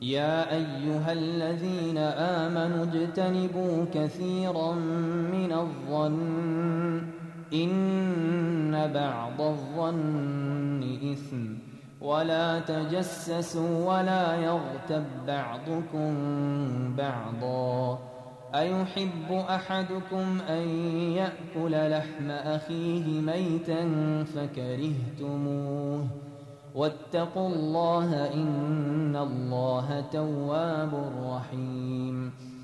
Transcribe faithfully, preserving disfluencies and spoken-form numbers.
يا أيها الذين آمنوا اجتنبوا كثيرا من الظن إن بعض الظن إثم ولا تجسسوا ولا يغتب بعضكم بعضا أيحب أحدكم أن يأكل لحم أخيه ميتا فكرهتموه واتقوا الله إن الله تواب رحيم